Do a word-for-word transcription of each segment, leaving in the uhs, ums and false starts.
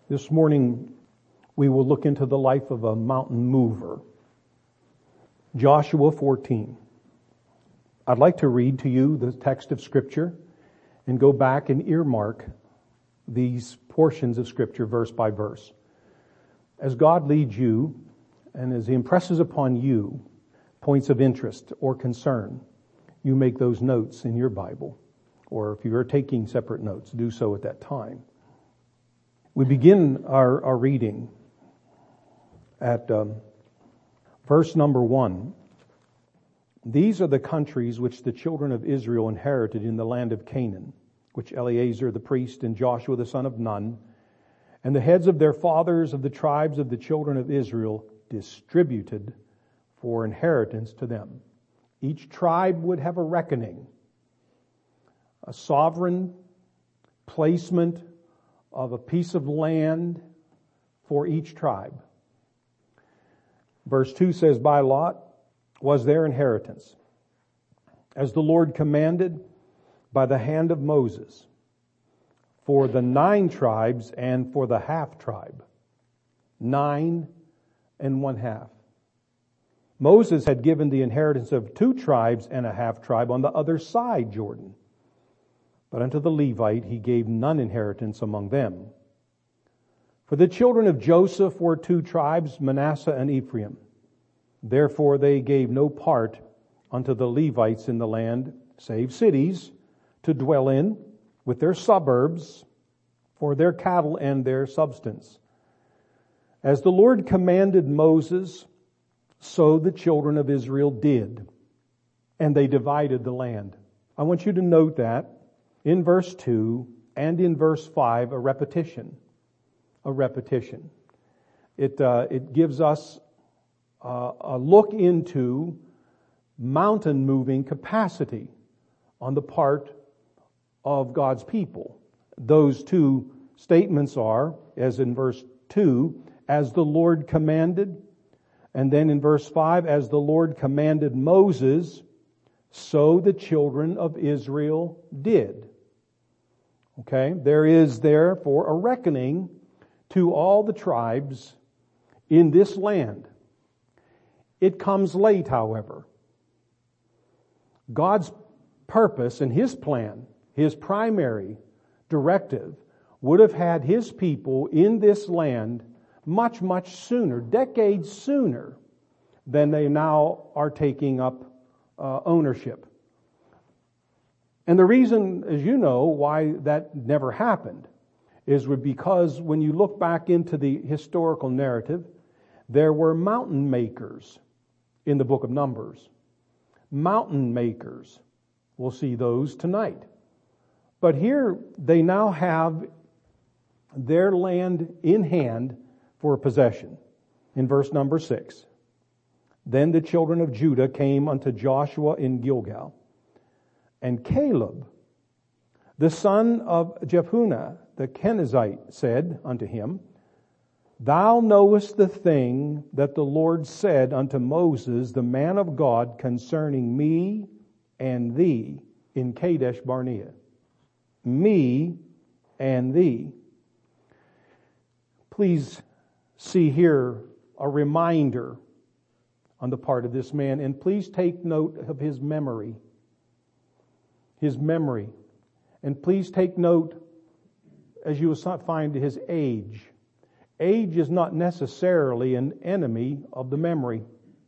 This morning, we will look into the life of a mountain mover. Joshua fourteen. I'd like to read to you the text of Scripture and go back and earmark these portions of Scripture verse by verse. As God leads you and as He impresses upon you points of interest or concern, you make those notes in your Bible. Or if you are taking separate notes, do so at that time. We begin our, our reading at um, verse number one. These are the countries which the children of Israel inherited in the land of Canaan, which Eleazar the priest and Joshua the son of Nun, and the heads of their fathers of the tribes of the children of Israel distributed for inheritance to them. Each tribe would have a reckoning, a sovereign placement of a piece of land for each tribe. Verse two says, by lot was their inheritance, as the Lord commanded by the hand of Moses, for the nine tribes and for the half tribe. Nine and one half. Moses had given the inheritance of two tribes and a half tribe on the other side Jordan. But unto the Levite he gave none inheritance among them. For the children of Joseph were two tribes, Manasseh and Ephraim. Therefore they gave no part unto the Levites in the land, save cities, to dwell in, with their suburbs, for their cattle and their substance. As the Lord commanded Moses, so the children of Israel did, and they divided the land. I want you to note that in verse two and in verse five, a repetition. A repetition. It, uh, it gives us uh, a look into mountain moving capacity on the part of God's people. Those two statements are, as in verse two, as the Lord commanded, and then in verse five, as the Lord commanded Moses, so the children of Israel did. Okay, there is therefore a reckoning to all the tribes in this land. It comes late, however. God's purpose and His plan, His primary directive, would have had His people in this land much, much sooner, decades sooner than they now are taking up uh, ownership. And the reason, as you know, why that never happened is because when you look back into the historical narrative, there were mountain makers in the book of Numbers. Mountain makers. We'll see those tonight. But here they now have their land in hand for possession. In verse number six. Then the children of Judah came unto Joshua in Gilgal. And Caleb, the son of Jephunneh, the Kenizzite, said unto him, Thou knowest the thing that the Lord said unto Moses, the man of God, concerning me and thee in Kadesh Barnea. Me and thee. Please see here a reminder on the part of this man, and please take note of his memory. His memory. And please take note, as you will find, his age. Age is not necessarily an enemy of the memory.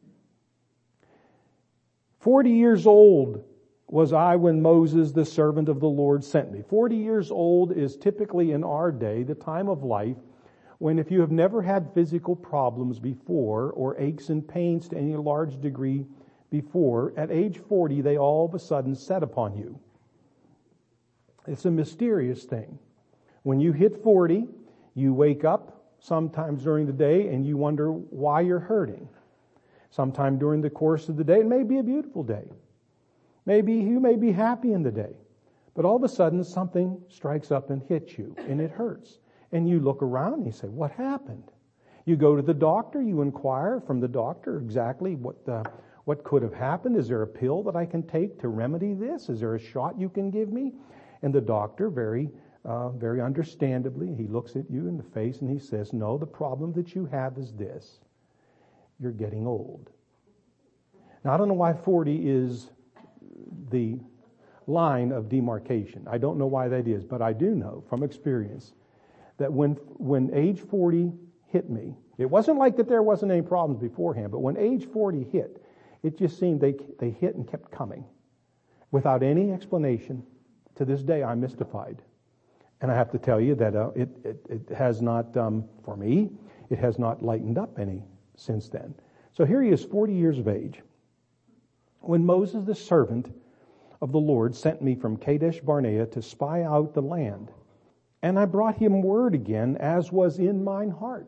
Forty years old was I when Moses, the servant of the Lord, sent me. Forty years old is typically in our day the time of life when, if you have never had physical problems before or aches and pains to any large degree before, at age forty they all of a sudden set upon you. It's a mysterious thing. When you hit forty, you wake up sometimes during the day and you wonder why you're hurting. Sometime during the course of the day, it may be a beautiful day. Maybe you may be happy in the day. But all of a sudden something strikes up and hits you and it hurts. And you look around and you say, what happened? You go to the doctor, you inquire from the doctor exactly what the, what could have happened. Is there a pill that I can take to remedy this? Is there a shot you can give me? And the doctor very uh, very understandably, he looks at you in the face and he says, no, the problem that you have is this. You're getting old. Now, I don't know why forty is the line of demarcation. I don't know why that is, but I do know from experience that when when age forty hit me, it wasn't like that there wasn't any problems beforehand, but when age forty hit, it just seemed they they hit and kept coming without any explanation. To this day, I'm mystified. And I have to tell you that uh, it, it, it has not, um, for me, it has not lightened up any since then. So here he is, forty years of age. When Moses, the servant of the Lord, sent me from Kadesh Barnea to spy out the land, and I brought him word again, as was in mine heart.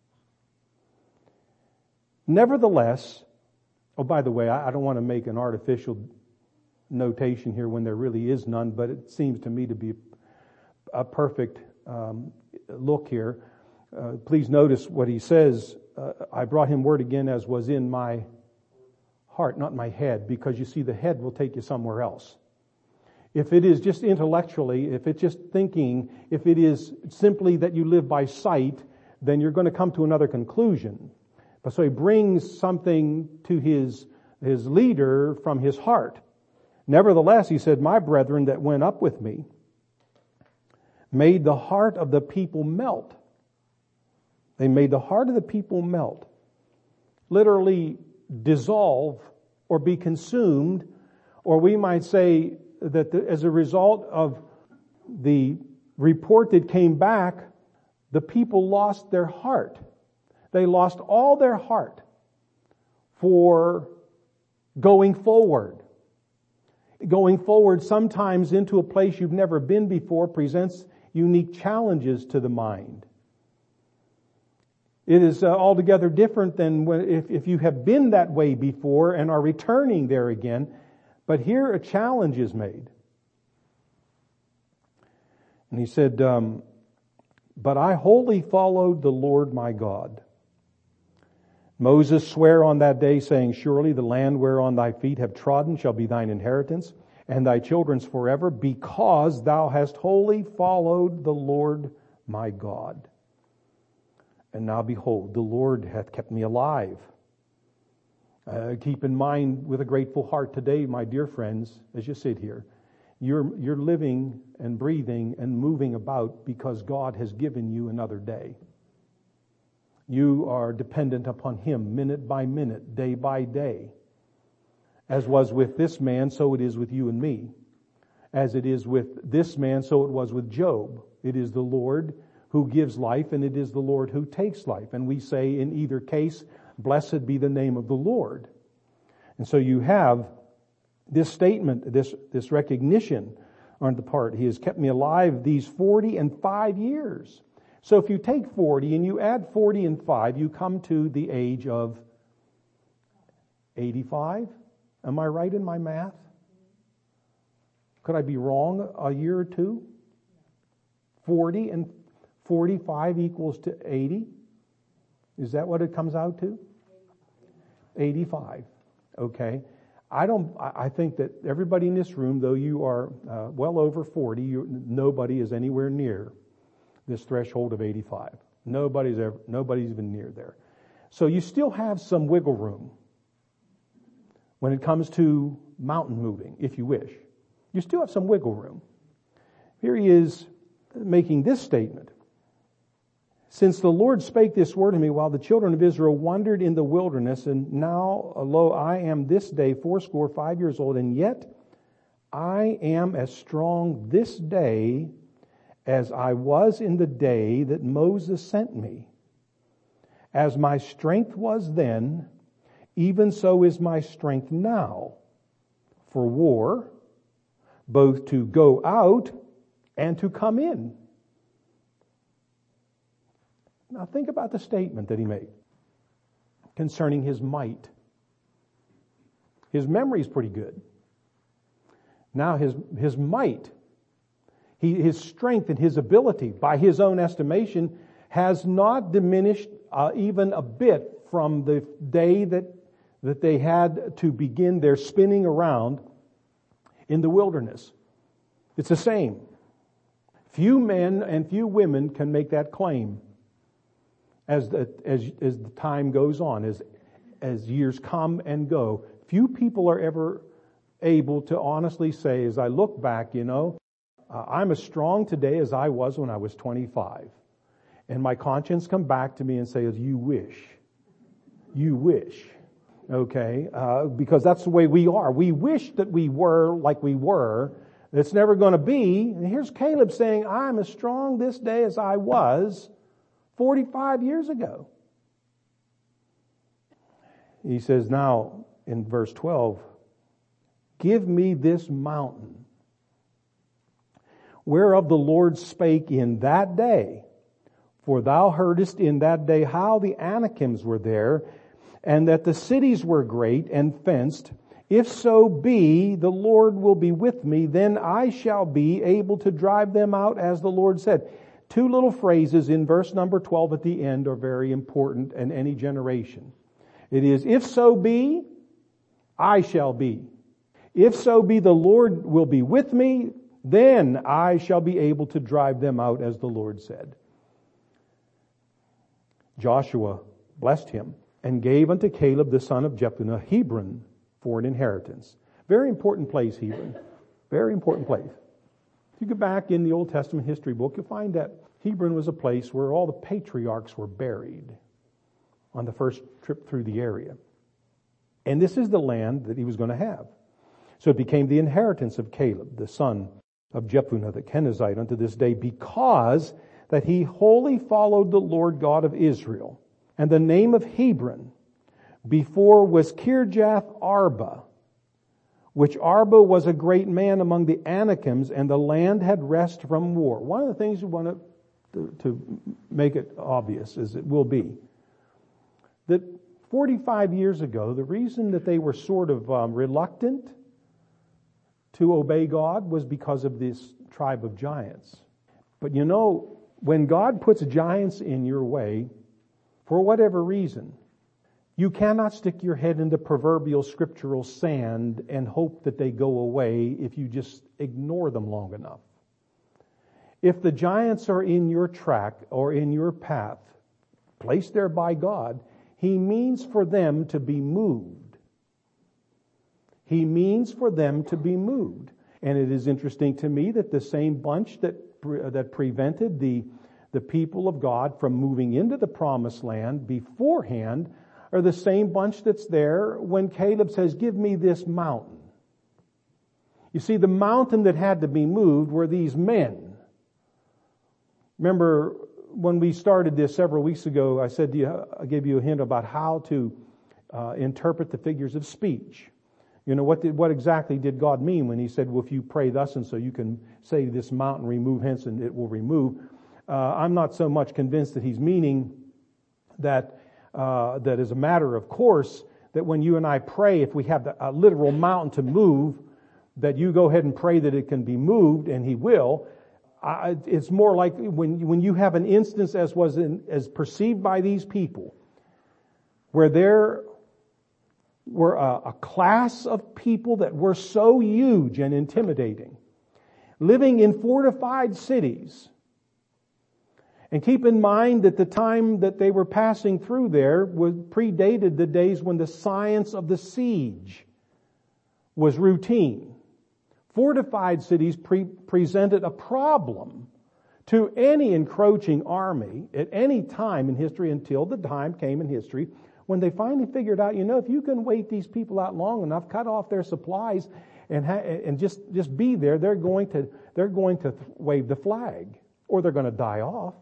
Nevertheless, oh, by the way, I, I don't want to make an artificial notation here when there really is none, but it seems to me to be a perfect um, look here. Uh, please notice what he says. Uh, I brought him word again as was in my heart, not my head, because you see the head will take you somewhere else. If it is just intellectually, if it's just thinking, if it is simply that you live by sight, then you're going to come to another conclusion. But so he brings something to his, his leader from his heart. Nevertheless, he said, my brethren that went up with me made the heart of the people melt. They made the heart of the people melt. Literally dissolve or be consumed, or we might say that the, as a result of the report that came back, the people lost their heart. They lost all their heart for going forward. Going forward sometimes into a place you've never been before presents unique challenges to the mind. It is uh, altogether different than when, if, if you have been that way before and are returning there again. But here a challenge is made. And he said, um, but I wholly followed the Lord my God. Moses sware on that day, saying, surely the land whereon thy feet have trodden shall be thine inheritance, and thy children's forever, because thou hast wholly followed the Lord my God. And now behold, the Lord hath kept me alive. Uh, keep in mind with a grateful heart today, my dear friends, as you sit here, you're, you're living and breathing and moving about because God has given you another day. You are dependent upon Him minute by minute, day by day. As was with this man, so it is with you and me. As it is with this man, so it was with Job. It is the Lord who gives life, and it is the Lord who takes life. And we say in either case, blessed be the name of the Lord. And so you have this statement, this, this recognition on the part. He has kept me alive these forty and five years. So if you take forty and you add forty and five, you come to the age of eighty-five. Am I right in my math? Could I be wrong a year or two? forty and forty-five equals to eighty. Is that what it comes out to? eighty-five. Okay. I don't. I think that everybody in this room, though you are uh, well over forty, you, nobody is anywhere near this threshold of eighty-five. Nobody's ever. Nobody's even near there. So you still have some wiggle room when it comes to mountain moving, if you wish. You still have some wiggle room. Here he is making this statement. Since the Lord spake this word to me while the children of Israel wandered in the wilderness, and now, lo, I am this day fourscore five years old, and yet I am as strong this day as I was in the day that Moses sent me. As my strength was then, even so is my strength now for war, both to go out and to come in. Now think about the statement that he made concerning his might. His memory is pretty good. Now his, his might, he, his strength and his ability, by his own estimation, has not diminished uh, even a bit from the day that, that they had to begin their spinning around in the wilderness. It's the same. Few men and few women can make that claim as the, as, as the time goes on, as, as years come and go. Few people are ever able to honestly say, as I look back, you know, uh, I'm as strong today as I was when I was twenty-five. And my conscience come back to me and say, you wish. You wish. Okay? Uh, because that's the way we are. We wish that we were like we were. It's never going to be. And here's Caleb saying, I'm as strong this day as I was forty-five years ago. He says now in verse twelve, give me this mountain whereof the Lord spake in that day. For thou heardest in that day how the Anakims were there, and that the cities were great and fenced. If so be the Lord will be with me, then I shall be able to drive them out as the Lord said. Two little phrases in verse number twelve at the end are very important in any generation. It is, if so be, I shall be. If so be the Lord will be with me, then I shall be able to drive them out as the Lord said. Joshua blessed him and gave unto Caleb the son of Jephunneh Hebron for an inheritance. Very important place, Hebron. Very important place. If you go back in the Old Testament history book, you'll find that Hebron was a place where all the patriarchs were buried on the first trip through the area. And this is the land that he was going to have. So it became the inheritance of Caleb, the son of Jephunneh the Kenizzite, unto this day, because that he wholly followed the Lord God of Israel. And the name of Hebron before was Kirjath Arba, which Arba was a great man among the Anakims, and the land had rest from war. One of the things we want to, to make it obvious, as it will be, that forty-five years ago, the reason that they were sort of um, reluctant to obey God was because of this tribe of giants. But you know, when God puts giants in your way, for whatever reason, you cannot stick your head in the proverbial scriptural sand and hope that they go away if you just ignore them long enough. If the giants are in your track or in your path, placed there by God, He means for them to be moved. He means for them to be moved. And it is interesting to me that the same bunch that that prevented the, the people of God from moving into the promised land beforehand are the same bunch that's there when Caleb says, give me this mountain. You see, the mountain that had to be moved were these men. Remember, when we started this several weeks ago, I said to you, I gave you a hint about how to uh, interpret the figures of speech. You know, what did, what exactly did God mean when He said, well, if you pray thus and so, you can say this mountain, remove hence, and it will remove. Uh, I'm not so much convinced that He's meaning that, uh, that as a matter of course, that when you and I pray, if we have the, a literal mountain to move, that you go ahead and pray that it can be moved, and He will. I, it's more like when, when you have an instance as was in, as perceived by these people, where there were a, a class of people that were so huge and intimidating, living in fortified cities. And keep in mind that the time that they were passing through there was predated the days when the science of the siege was routine. Fortified cities pre- presented a problem to any encroaching army at any time in history until the time came in history when they finally figured out, you know, if you can wait these people out long enough, cut off their supplies, and ha- and just just be there, they're going to they're going to th- wave the flag, or they're going to die off.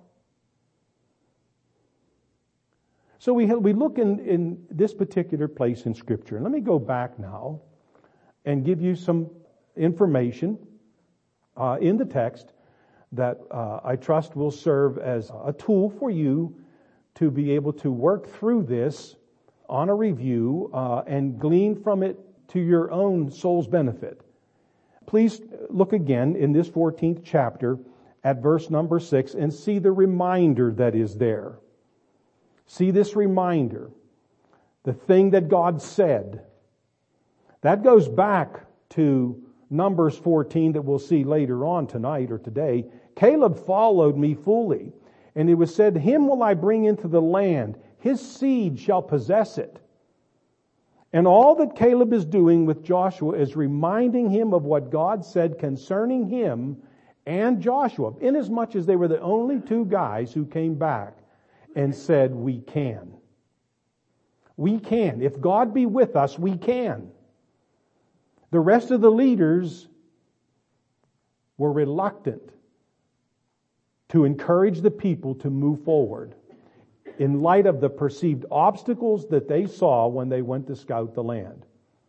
So we we look in in this particular place in Scripture, and let me go back now and give you some information uh, in the text that uh, I trust will serve as a tool for you to be able to work through this on a review uh, and glean from it to your own soul's benefit. Please look again in this fourteenth chapter at verse number six and see the reminder that is there. See this reminder, the thing that God said. That goes back to Numbers fourteen that we'll see later on tonight or today, Caleb followed me fully. And it was said, him will I bring into the land. His seed shall possess it. And all that Caleb is doing with Joshua is reminding him of what God said concerning him and Joshua, inasmuch as they were the only two guys who came back and said, we can. We can. If God be with us, we can. The rest of the leaders were reluctant to encourage the people to move forward in light of the perceived obstacles that they saw when they went to scout the land.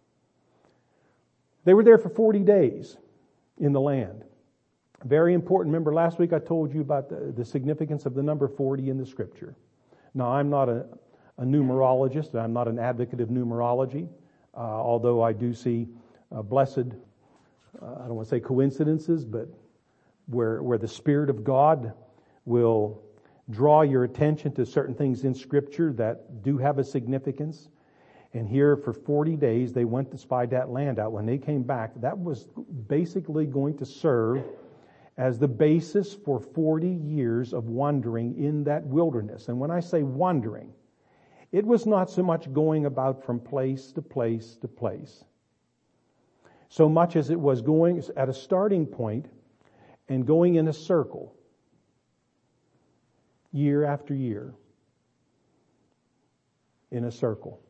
They were there for forty days in the land. Very important. Remember last week I told you about the, the significance of the number forty in the Scripture. Now I'm not a, a numerologist. I'm not an advocate of numerology, uh, although I do see uh, blessed, uh, I don't want to say coincidences, but where where the Spirit of God will draw your attention to certain things in Scripture that do have a significance. And here for forty days they went to spy that land out. When they came back, that was basically going to serve as the basis for forty years of wandering in that wilderness. And when I say wandering, it was not so much going about from place to place to place, so much as it was going at a starting point and going in a circle year after year in a circle.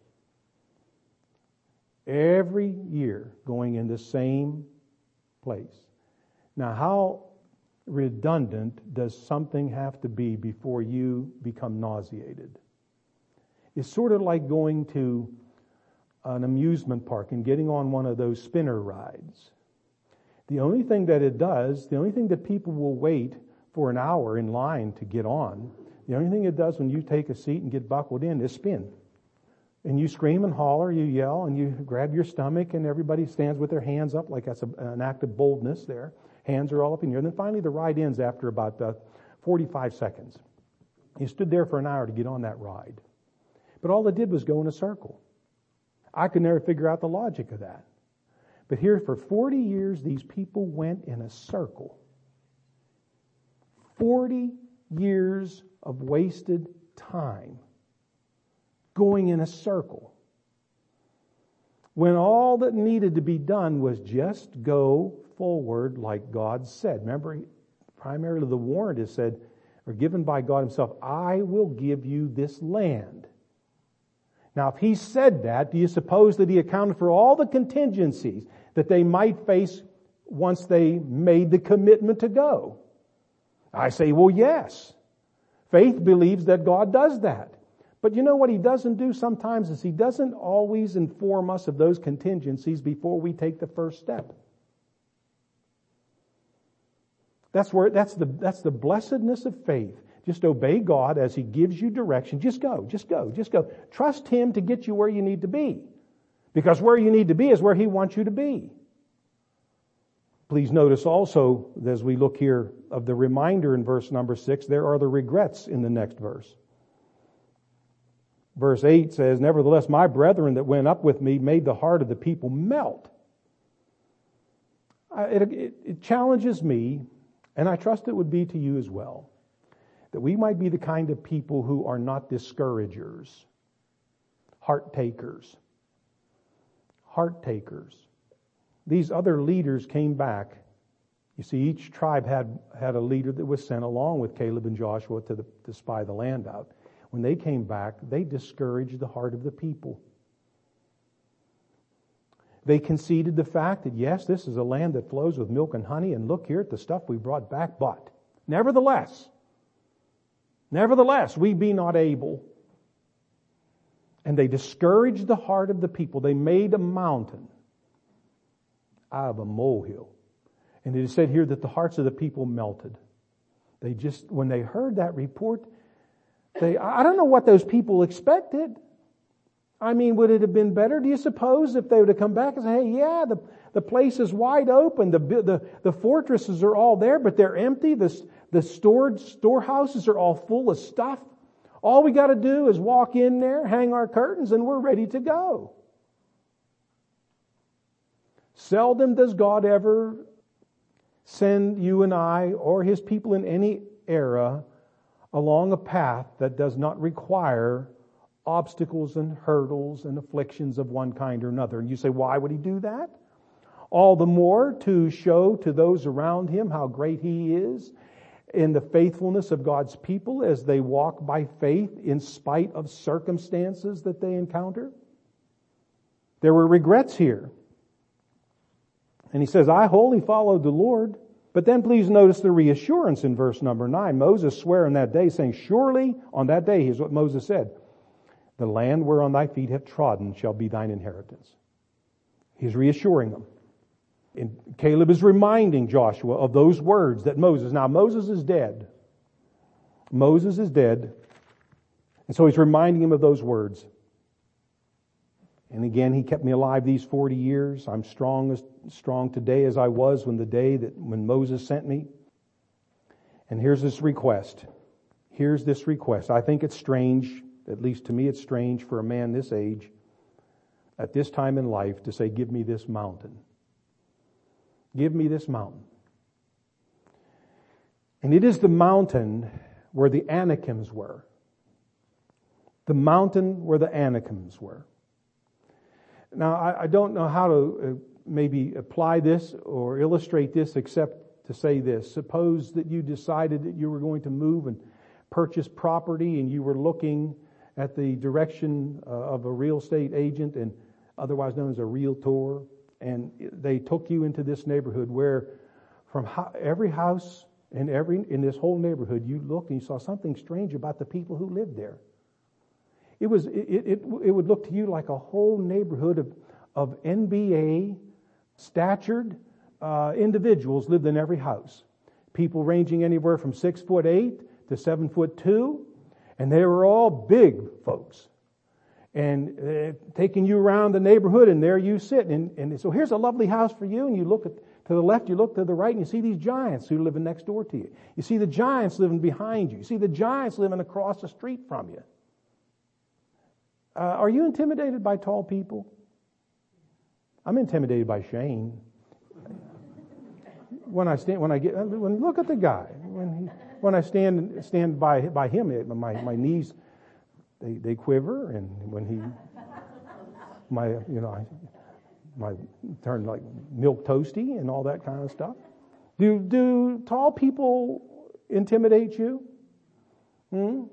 Every year going in the same place. Now, how redundant does something have to be before you become nauseated? It's sort of like going to an amusement park and getting on one of those spinner rides. The only thing that it does, the only thing that people will wait for an hour in line to get on, the only thing it does when you take a seat and get buckled in is spin. And you scream and holler, you yell, and you grab your stomach, and everybody stands with their hands up like that's a, an act of boldness there. Hands are all up in the air. And then finally the ride ends after about uh, forty-five seconds. You stood there for an hour to get on that ride. But all it did was go in a circle. I could never figure out the logic of that. But here for forty years, these people went in a circle. forty years of wasted time going in a circle, when all that needed to be done was just go forward like God said. Remember, primarily the warrant is said, or given by God himself, I will give you this land. Now, if he said that, do you suppose that he accounted for all the contingencies that they might face once they made the commitment to go? I say, well, yes. Faith believes that God does that. But you know what he doesn't do sometimes is he doesn't always inform us of those contingencies before we take the first step. That's where that's the that's the blessedness of faith. Just obey God as he gives you direction. Just go, just go, just go. Trust him to get you where you need to be. Because where you need to be is where he wants you to be. Please notice also, as we look here of the reminder in verse number six, there are the regrets in the next verse. Verse eight says, nevertheless, my brethren that went up with me made the heart of the people melt. It, it, it challenges me, and I trust it would be to you as well, that we might be the kind of people who are not discouragers, heart takers. Heart takers. These other leaders came back. You see, each tribe had, had a leader that was sent along with Caleb and Joshua to, the, to spy the land out. When they came back, they discouraged the heart of the people. They conceded the fact that, yes, this is a land that flows with milk and honey, and look here at the stuff we brought back, but nevertheless, nevertheless, we be not able. And they discouraged the heart of the people. They made a mountain out of a molehill. And it is said here that the hearts of the people melted. They just, when they heard that report, they, I don't know what those people expected. I mean, would it have been better, do you suppose, if they would have come back and said, hey, yeah, the, the place is wide open. The, the, the fortresses are all there, but they're empty. The, the stored storehouses are all full of stuff. All we got to do is walk in there, hang our curtains, and we're ready to go. Seldom does God ever send you and I or His people in any era along a path that does not require obstacles and hurdles and afflictions of one kind or another. And you say, why would He do that? All the more to show to those around Him how great He is in the faithfulness of God's people as they walk by faith in spite of circumstances that they encounter. There were regrets here. And he says, I wholly followed the Lord. But then please notice the reassurance in verse number nine. Moses sware on that day, saying, surely on that day, here's what Moses said, the land whereon thy feet have trodden shall be thine inheritance. He's reassuring them. And Caleb is reminding Joshua of those words that Moses, now Moses is dead. Moses is dead. And so he's reminding him of those words. And again, he kept me alive these forty years. I'm strong as strong today as I was when the day that when Moses sent me. And here's this request. Here's this request. I think it's strange, at least to me it's strange for a man this age, at this time in life, to say, give me this mountain. Give me this mountain. And it is the mountain where the Anakims were. The mountain where the Anakims were. Now, I, I don't know how to uh, maybe apply this or illustrate this except to say this. Suppose that you decided that you were going to move and purchase property and you were looking at the direction uh, of a real estate agent, and otherwise known as a realtor, and they took you into this neighborhood where from ho- every house in every in this whole neighborhood you looked and you saw something strange about the people who lived there. It was it it, it would look to you like a whole neighborhood of of N B A statured uh, individuals lived in every house. People ranging anywhere from six foot eight to seven foot two, and they were all big folks. And uh, taking you around the neighborhood, and there you sit. And, and so here's a lovely house for you, and you look at, to the left, you look to the right, and you see these giants who are living next door to you. You see the giants living behind you. You see the giants living across the street from you. Uh, are you intimidated by tall people? I'm intimidated by Shane. When I stand, when I get, when look at the guy. When he, when I stand stand by by him, my my knees. They they quiver, and when he, my you know, I, my turn like milk toasty and all that kind of stuff. Do do tall people intimidate you? Hmm.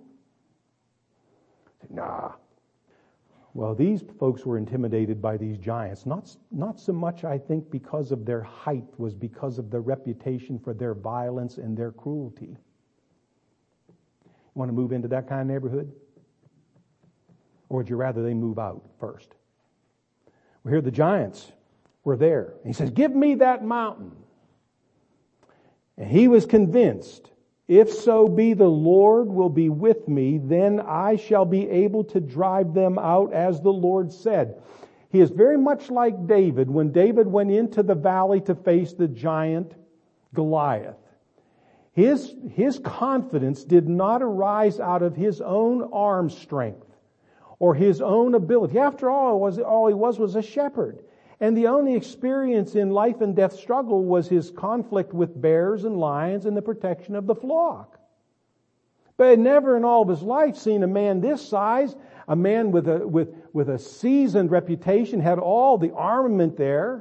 Nah. Well, these folks were intimidated by these giants. Not not so much, I think, because of their height, was because of their reputation for their violence and their cruelty. You want to move into that kind of neighborhood? Or would you rather they move out first? Well, here the giants were there. He says, give me that mountain. And he was convinced, if so be the Lord will be with me, then I shall be able to drive them out as the Lord said. He is very much like David when David went into the valley to face the giant Goliath. His, his confidence did not arise out of his own arm strength or his own ability. After all, was, all he was was a shepherd. And the only experience in life and death struggle was his conflict with bears and lions and the protection of the flock. But he had never in all of his life seen a man this size, a man with a, with, with a seasoned reputation, had all the armament there.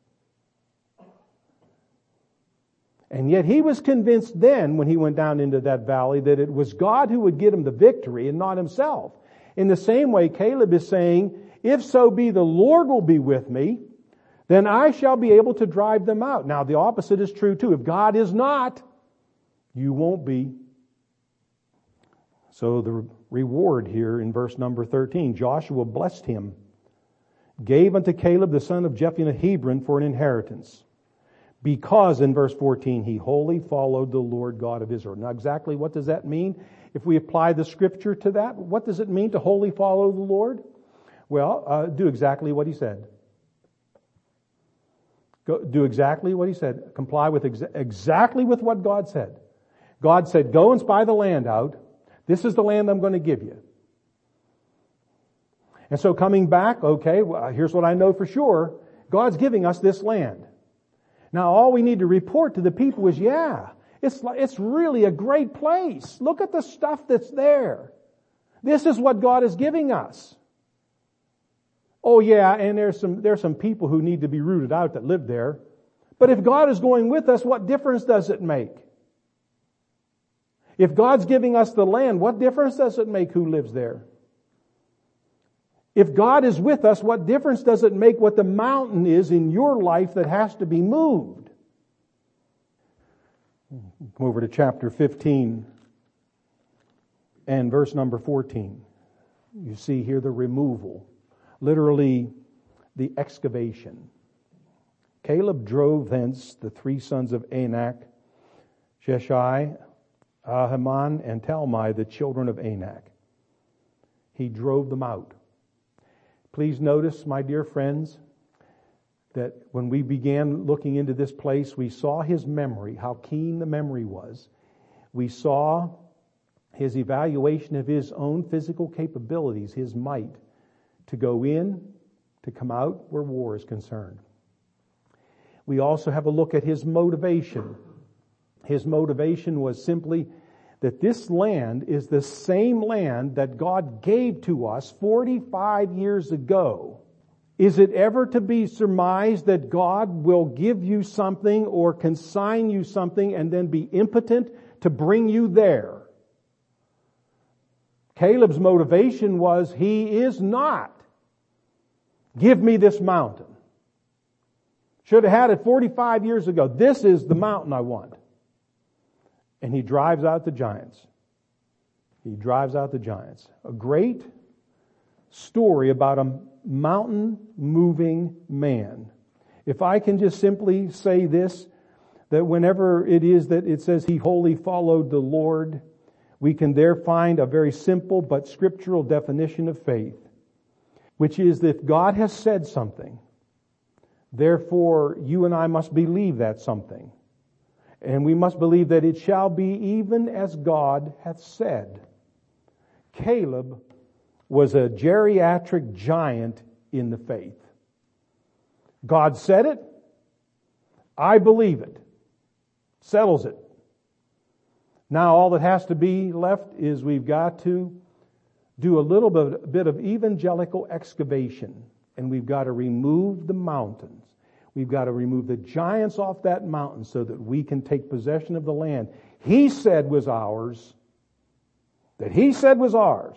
And yet he was convinced then, when he went down into that valley, that it was God who would get him the victory and not himself. In the same way, Caleb is saying, if so be the Lord will be with me, then I shall be able to drive them out. Now, the opposite is true too. If God is not, you won't be. So the reward here in verse number thirteen, Joshua blessed him, gave unto Caleb the son of Jephunneh Hebron for an inheritance. Because, in verse fourteen, he wholly followed the Lord God of Israel. Now, exactly what does that mean? If we apply the scripture to that, what does it mean to wholly follow the Lord? Well, uh, do exactly what he said. Go, do exactly what he said. Comply with exa- exactly with what God said. God said, go and spy the land out. This is the land I'm going to give you. And so coming back, okay, well, here's what I know for sure. God's giving us this land. Now all we need to report to the people is, yeah, it's like, it's really a great place. Look at the stuff that's there. This is what God is giving us. Oh yeah, and there's some, there's some people who need to be rooted out that live there. But if God is going with us, what difference does it make? If God's giving us the land, what difference does it make who lives there? If God is with us, what difference does it make what the mountain is in your life that has to be moved? Come over to chapter fifteen and verse number fourteen. You see here the removal, literally the excavation. Caleb drove thence the three sons of Anak, Sheshai, Ahiman, and Talmai, the children of Anak. He drove them out. Please notice, my dear friends, that when we began looking into this place, we saw his memory, how keen the memory was. We saw his evaluation of his own physical capabilities, his might, to go in, to come out where war is concerned. We also have a look at his motivation. His motivation was simply that this land is the same land that God gave to us forty-five years ago. Is it ever to be surmised that God will give you something or consign you something and then be impotent to bring you there? Caleb's motivation was, he is not. Give me this mountain. Should have had it forty-five years ago. This is the mountain I want. And he drives out the giants. He drives out the giants. A great story about a mountain-moving man. If I can just simply say this, that whenever it is that it says he wholly followed the Lord, we can there find a very simple but scriptural definition of faith, which is that if God has said something, therefore you and I must believe that something. And we must believe that it shall be even as God hath said. Caleb was a geriatric giant in the faith. God said it. I believe it. Settles it. Now all that has to be left is we've got to do a little bit, bit of evangelical excavation. And we've got to remove the mountains. We've got to remove the giants off that mountain so that we can take possession of the land He said was ours, that He said was ours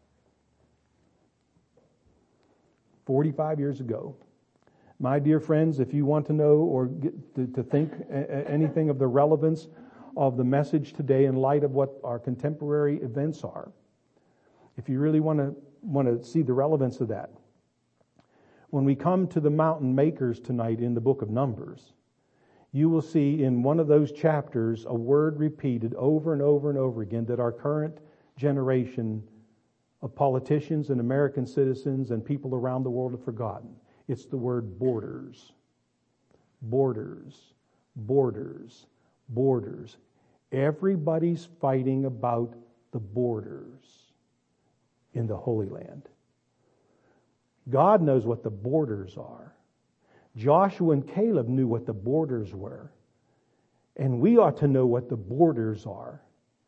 forty-five years ago. My dear friends, if you want to know or get to, to think anything of the relevance of the message today in light of what our contemporary events are, if you really want to want to see the relevance of that, when we come to the mountain makers tonight in the book of Numbers, you will see in one of those chapters a word repeated over and over and over again that our current generation of politicians and American citizens and people around the world have forgotten. It's the word borders. Borders. Borders. Borders. Everybody's fighting about the borders in the Holy Land. God knows what the borders are. Joshua and Caleb knew what the borders were. And we ought to know what the borders are.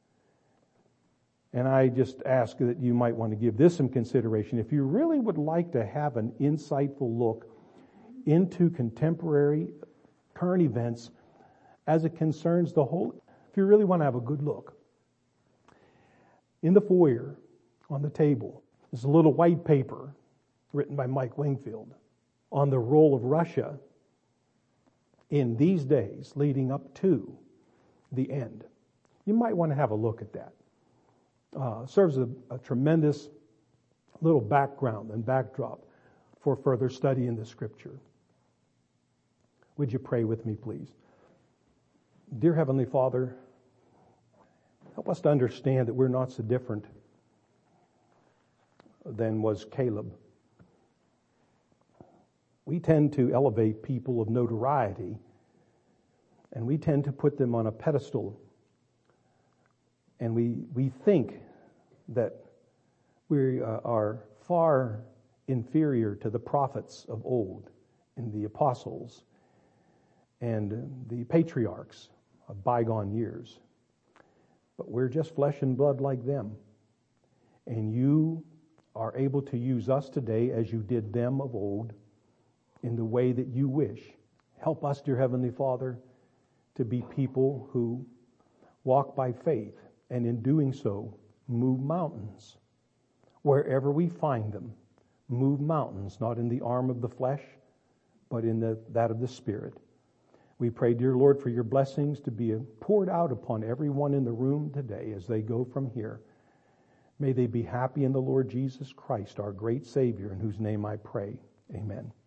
And I just ask that you might want to give this some consideration. If you really would like to have an insightful look into contemporary current events as it concerns the whole, if you really want to have a good look, in the foyer on the table is a little white paper written by Mike Wingfield on the role of Russia in these days leading up to the end. You might want to have a look at that. Uh, serves a, a tremendous little background and backdrop for further study in the Scripture. Would you pray with me, please? Dear Heavenly Father, help us to understand that we're not so different than was Caleb. We tend to elevate people of notoriety, and we tend to put them on a pedestal. And we, we think that we uh, are far inferior to the prophets of old and the apostles and the patriarchs of bygone years. But we're just flesh and blood like them. And you are able to use us today as you did them of old in the way that you wish. Help us, dear Heavenly Father, to be people who walk by faith, and in doing so, move mountains. Wherever we find them, move mountains, not in the arm of the flesh, but in the, that of the Spirit. We pray, dear Lord, for your blessings to be poured out upon everyone in the room today as they go from here. May they be happy in the Lord Jesus Christ, our great Savior, in whose name I pray. Amen.